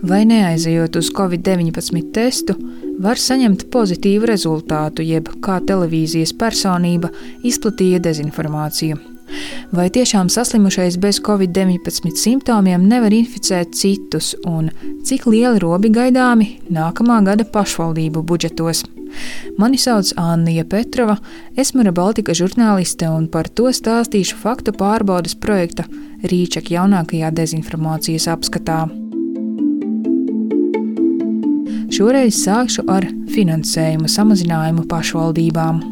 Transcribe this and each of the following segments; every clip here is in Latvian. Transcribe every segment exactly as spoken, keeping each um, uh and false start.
vai neaizejot uz covid deviņpadsmit testu, var saņemt pozitīvu rezultātu, jeb kā televīzijas personība izplatīja dezinformāciju. Vai tiešām saslimušais bez covid deviņpadsmit simptomiem nevar inficēt citus, un cik lieli robi gaidāmi nākamā gada pašvaldību budžetos? Mani sauc Annija Petrova, esmu Rebaltika žurnāliste un par to stāstīšu faktu pārbaudes projekta Rīčak jaunākajā dezinformācijas apskatā. Šoreiz sākšu ar finansējumu samazinājumu pašvaldībām.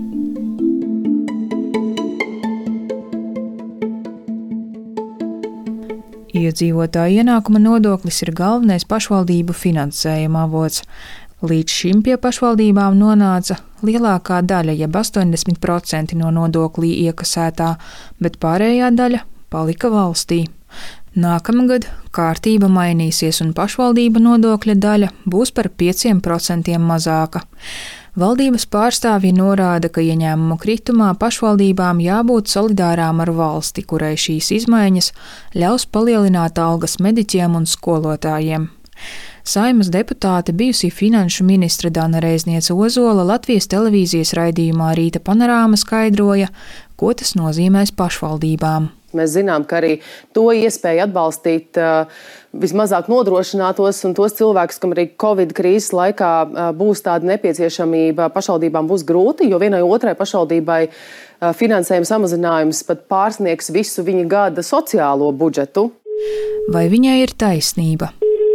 Iedzīvotāju ienākuma nodoklis ir galvenais pašvaldību finansējuma avots. Līdz šim pie pašvaldībām nonāca lielākā daļa, jeb astoņdesmit procenti no nodoklī iekasētā, bet pārējā daļa palika valstī. Nākamgad kārtība mainīsies un pašvaldība nodokļa daļa būs par pieciem procentiem mazāka. Valdības pārstāvji norāda, ka ieņēmumu kritumā pašvaldībām jābūt solidārām ar valsti, kurai šīs izmaiņas ļaus palielināt algas mediķiem un skolotājiem. Saeimas deputāte, bijusī finanšu ministre Dana Reizniece-Ozola Latvijas televīzijas raidījumā Rīta panorāma skaidroja, ko tas nozīmēs pašvaldībām. Mēs zinām, ka arī to iespēju atbalstīt uh, vismazāk nodrošinātos un tos cilvēkus, kam arī Covid krīzes laikā uh, būs tāda nepieciešamība, pašvaldībām būs grūti, jo vienai otrai pašvaldībai uh, finansējuma samazinājums pat pārsniegs visu viņa gada sociālo budžetu. Vai viņai ir taisnība?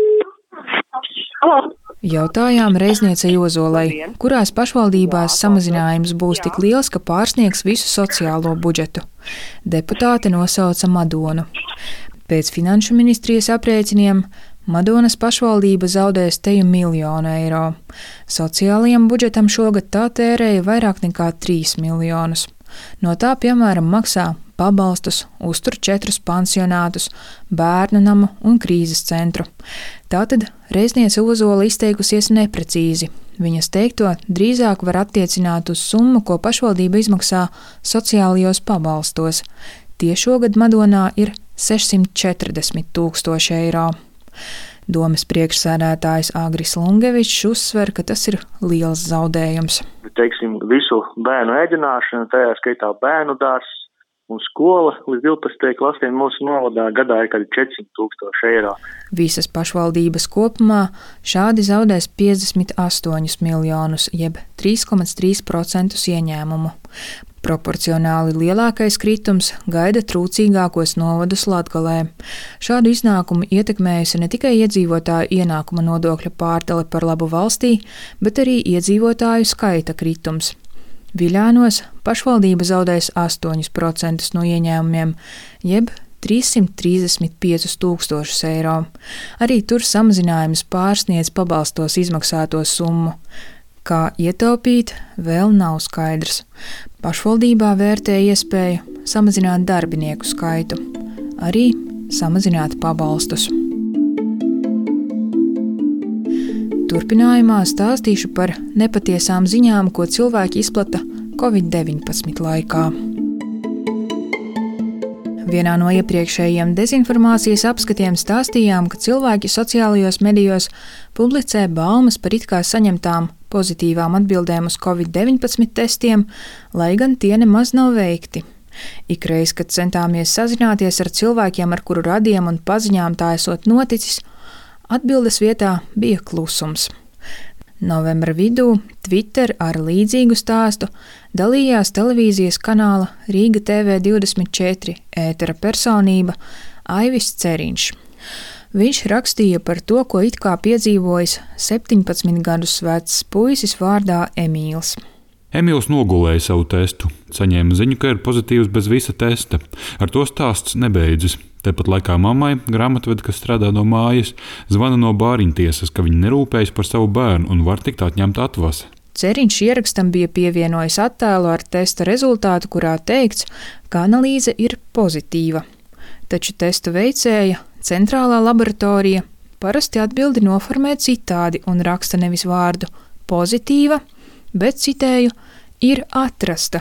Halo. Jautājām Reizniecei-Ozolai, kurās pašvaldībās samazinājums būs tik liels, ka pārsniegs visu sociālo budžetu. Deputāte nosauca Madonu. Pēc finanšu ministrijas aprēķiniem Madonas pašvaldība zaudēs teju miljonu eiro. Sociālajam budžetam šogad tā tērēja vairāk nekā trīs miljonus. No tā, piemēram, maksā pabalstus, uztur četrus pansionātus, bērnu namu un krīzes centru. Tātad Reizniece-Ozola izteikusies neprecīzi. Viņas teikto drīzāk var attiecināt uz summu, ko pašvaldība izmaksā sociālajos pabalstos. Tie šogad Madonā ir sešsimt četrdesmit tūkstoši eiro. Domes priekšsēdētājs Agris Lungevičs uzsver, ka tas ir liels zaudējums. Teiksim, visu bērnu ēdināšanu, tajā skaitā bērnu dārzs un skola līdz divpadsmitajai klasē mūsu novadā gadā ir kādi četrsimt tūkstoši eiro. Visas pašvaldības kopumā šādi zaudēs piecdesmit astoņus miljonus, jeb trīs komats trīs procenti ieņēmumu. Proporcionāli lielākais kritums gaida trūcīgākos novadus Latgalē. Šādu iznākumu ietekmējusi ne tikai iedzīvotāju ienākuma nodokļa pārdale par labu valstī, bet arī iedzīvotāju skaita kritums. Viļānos pašvaldība zaudēs astoņus procentus no ieņēmumiem, jeb trīssimt trīsdesmit piecus tūkstošus eiro. Arī tur samazinājums pārsniedz pabalstos izmaksāto summu. Kā ietaupīt, vēl nav skaidrs. Pašvaldībā vērtē iespēju samazināt darbinieku skaitu, arī samazināt pabalstus. Turpinājumā stāstīšu par nepatiesām ziņām, ko cilvēki izplata covid deviņpadsmit laikā. Vienā no iepriekšējiem dezinformācijas apskatiem stāstījām, ka cilvēki sociālajos medijos publicē baumas par it kā saņemtām pozitīvām atbildēm uz covid deviņpadsmit testiem, lai gan tie nemaz nav veikti. Ikreiz, kad centāmies sazināties ar cilvēkiem, ar kuru radiem un paziņām tā esot noticis, atbildes vietā bija klusums. Novembra vidū Twitter ar līdzīgu stāstu dalījās televīzijas kanāla Rīga T V divdesmit četri ētera personība Aivis Ceriņš. Viņš rakstīja par to, ko it kā piedzīvojis septiņpadsmit gadus vecs puisis vārdā Emīls. Emīls nogulēja savu testu, saņēma ziņu, ka ir pozitīvs bez visa testa. Ar to stāsts nebeidzas. Tepat laikā mammai, grāmatvede, kas strādā no mājas, zvana no bāriņtiesas, ka viņa nerūpējas par savu bērnu un var tikt atņemta atvase. Ceriņš ierakstam bija pievienojis attēlu ar testa rezultātu, kurā teikts, ka analīze ir pozitīva. Taču testu veicēja centrālā laboratorija parasti atbildi noformē citādi un raksta nevis vārdu pozitīva, bet citēju ir atrasta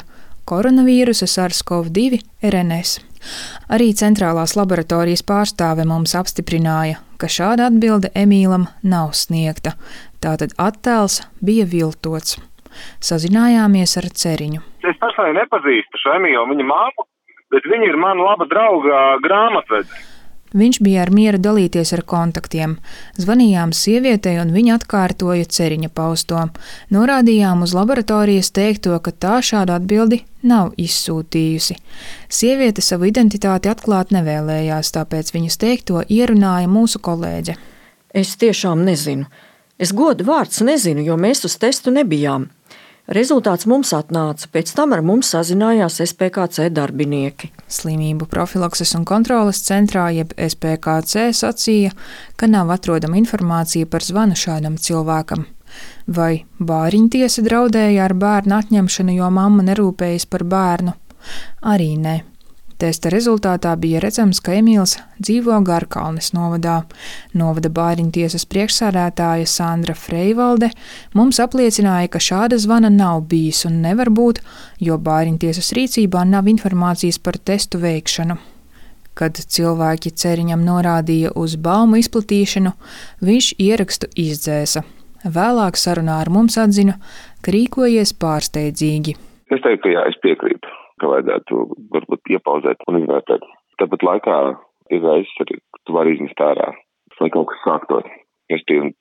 koronavīrusa SARS-CoV divi R N S. Arī centrālās laboratorijas pārstāve mums apstiprināja, ka šāda atbilde Emīlam nav sniegta, tātad attēls bija viltots. Sazinājāmies ar Ceriņu. Es personīgi nepazīstu šo Emīlu, viņa māmu, bet viņa ir mana laba drauga grāmatvede. Viņš bija ar mieru dalīties ar kontaktiem. Zvanījām sievietei, un viņa atkārtoja Ceriņa pausto. Norādījām uz laboratorijas teikto, ka tā šādu atbildi nav izsūtījusi. Sieviete savu identitāti atklāt nevēlējās, tāpēc viņas teikto ierunāja mūsu kolēģe. Es tiešām nezinu. Es godu vārds nezinu, jo mēs uz testu nebijām. Rezultāts mums atnāca, pēc tam ar mums sazinājās S P K C darbinieki. Slimību profilakses un kontroles centrā, jeb S P K C, sacīja, ka nav atrodama informācija par zvanu šādam cilvēkam. Vai bāriņtiesa draudēja ar bērnu atņemšanu, jo mamma nerūpējas par bērnu? Arī nē. Testa rezultātā bija redzams, ka Emīls dzīvo Garkalnes novadā. Novada bāriņtiesas priekšsēdētāja Sandra Freivalde mums apliecināja, ka šāda zvana nav bijis un nevar būt, jo bāriņtiesas rīcībā nav informācijas par testu veikšanu. Kad cilvēki Ceriņam norādīja uz baumu izplatīšanu, viņš ierakstu izdzēsa. Vēlāk sarunā ar mums atzina, ka rīkojies pārsteidzīgi. Es teiktu, ka jā, es piekrītu, ka vajadzētu varbūt iepauzēt un izvērtēt. Tāpat laikā ir reizes arī, ka tu vari iznest ārā, lai kaut kas sāktot. Es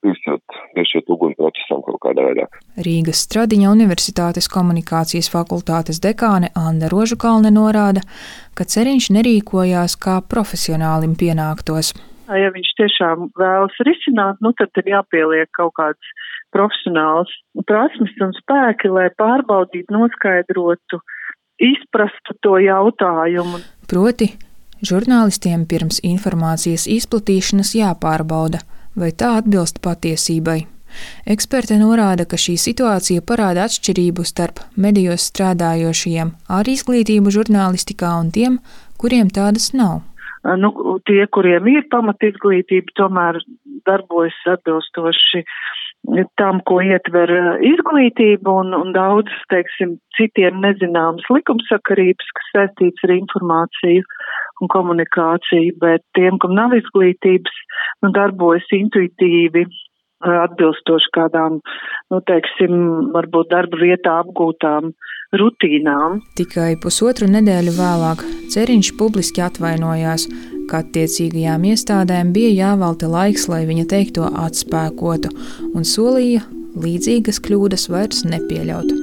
piešķiet uguni procesam kaut kādā veidā. Rīgas Stradiņa Universitātes komunikācijas fakultātes dekāne Anda Rožukalne norāda, ka Ceriņš nerīkojās kā profesionālim pienāktos. Ja viņš tiešām vēlas risināt, nu tad ir jāpieliek kaut kāds profesionāls prasmes un spēki, lai pārbaudītu, noskaidrotu, izprastu to jautājumu. Proti, žurnālistiem pirms informācijas izplatīšanas jāpārbauda, vai tā atbilst patiesībai. Eksperte norāda, ka šī situācija parāda atšķirību starp medijos strādājošajiem ar izglītību žurnālistikā un tiem, kuriem tādas nav. Nu, tie, kuriem ir pamatizglītība, tomēr darbojas atbilstoši tam, ko ietver izglītība un, un daudz, teiksim, citiem nezināmas likumsakarības, kas saistīts ar informāciju un komunikāciju, bet tiem, kam nav izglītības, nu, darbojas intuitīvi, atbilstoši kādām, nu, teiksim, varbūt darba vietā apgūtām rutīnām. Tikai pusotru nedēļu vēlāk Ceriņš publiski atvainojās, ka attiecīgajām iestādēm bija jāvelta laiks, lai viņa teikto atspēkotu, un solīja līdzīgas kļūdas vairs nepieļaut.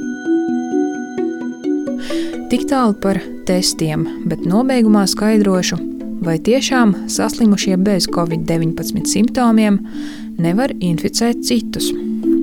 Tik tālu par testiem, bet nobeigumā skaidrošu, vai tiešām saslimušie bez covid deviņpadsmit simptomiem nevar inficēt citus.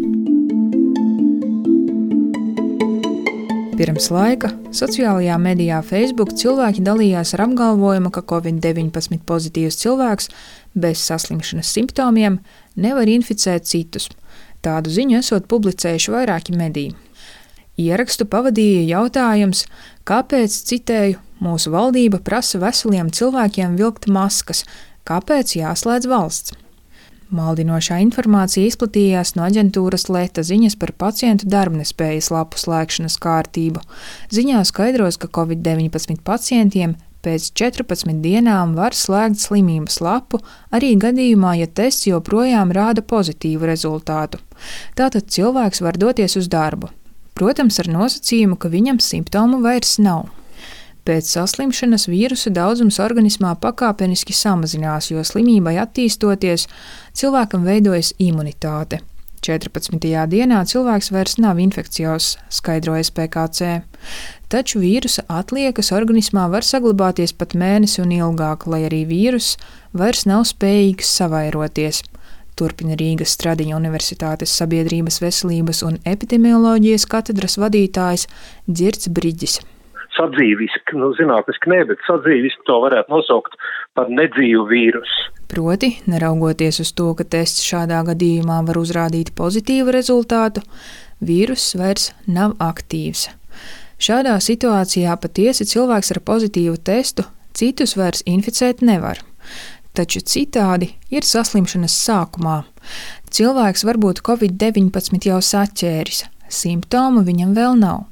Pirms laika sociālajā medijā Facebook cilvēki dalījās ar apgalvojumu, ka covid deviņpadsmit pozitīvs cilvēks bez saslimšanas simptomiem nevar inficēt citus. Tādu ziņu esot publicējuši vairāki mediji. Ierakstu pavadīja jautājums, kāpēc, citēju, mūsu valdība prasa veseliem cilvēkiem vilkt maskas, kāpēc jāslēdz valsts. Maldinošā informācija izplatījās no aģentūras Leta ziņas par pacientu darbnespējas lapu slēgšanas kārtību. Ziņā skaidros, ka covid deviņpadsmit pacientiem pēc četrpadsmit dienām var slēgt slimības lapu, arī gadījumā, ja tests joprojām rāda pozitīvu rezultātu. Tātad cilvēks var doties uz darbu. Protams, ar nosacījumu, ka viņam simptomu vairs nav. Pēc saslimšanas vīrusa daudzums organismā pakāpeniski samazinās, jo slimībai attīstoties, cilvēkam veidojas imunitāte. četrpadsmitajā dienā cilvēks vairs nav infekcijos, skaidro S P K C. Taču vīrusa atliekas organismā var saglabāties pat mēnesi un ilgāk, lai arī vīruss vairs nav spējīgs savairoties. Turpina Rīgas Stradiņa Universitātes sabiedrības veselības un epidemioloģijas katedras vadītājs Dzirds Briģis. Sadzīviski, nu zinātniski ne, bet sadzīviski to varētu nosaukt par nedzīvu vīrusu. Proti, neraugoties uz to, ka tests šādā gadījumā var uzrādīt pozitīvu rezultātu, vīruss vairs nav aktīvs. Šādā situācijā patiesi cilvēks ar pozitīvu testu citus vairs inficēt nevar. Taču citādi ir saslimšanas sākumā. Cilvēks varbūt covid deviņpadsmit jau saķēris, simptomu viņam vēl nav.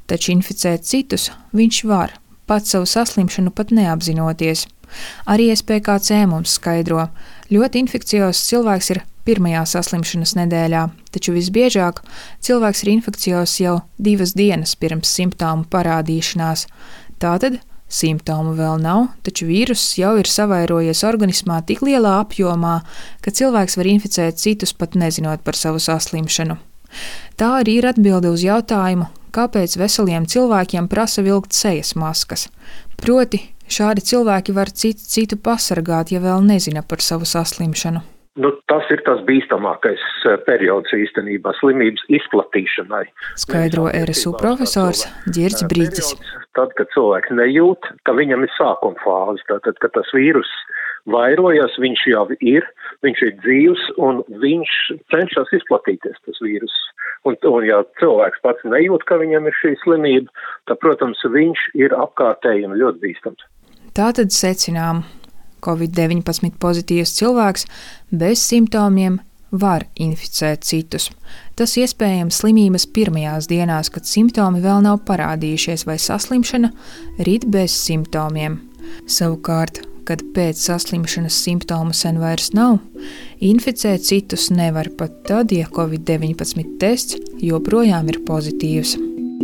taču inficēt citus viņš var, pats savu saslimšanu pat neapzinoties. Arī S P K C mums skaidro, ļoti infekciozs cilvēks ir pirmajā saslimšanas nedēļā, taču visbiežāk cilvēks ir infekciozs jau divas dienas pirms simptomu parādīšanās. Tātad simptomu vēl nav, taču vīruss jau ir savairojies organismā tik lielā apjomā, ka cilvēks var inficēt citus pat nezinot par savu saslimšanu. Tā arī ir atbilde uz jautājumu, kāpēc veseliem cilvēkiem prasa vilkt sejas maskas. Proti, šādi cilvēki var citu, citu pasargāt, ja vēl nezina par savu saslimšanu. Nu, tas ir tas bīstamākais periods īstenībā slimības izplatīšanai. Skaidro R S U profesors Ģirds Brīķis. Tad, kad cilvēks nejūt, ka viņam ir sākuma fāze, tātad, kad tas vīrus vairojas, viņš jau ir, viņš ir dzīvs un viņš cenšas izplatīties, tas vīrus. Un, un ja cilvēks pats nejūt, ka viņam ir šī slimība, tad, protams, viņš ir apkārtēji un ļoti bīstams. Tātad secinām. Covid deviņpadsmit pozitīvs cilvēks bez simptomiem var inficēt citus. Tas iespējams slimības pirmajās dienās, kad simptomi vēl nav parādījušies vai saslimšana rit bez simptomiem. Savukārt, kad pēc saslimšanas simptomu sen vairs nav, inficēt citus nevar pat tad, ja Covid deviņpadsmit tests joprojām ir pozitīvs.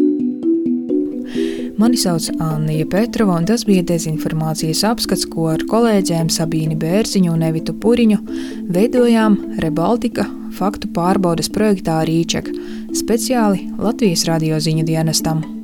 Mani sauc Anna Petrova, un tas bija dezinformācijas apskats, ko ar kolēģiem Sabīni Bērziņu un Evitu Puriņu veidojām Rebaltika faktu pārbaudes projektā Rīček, speciāli Latvijas radio ziņu dienestam.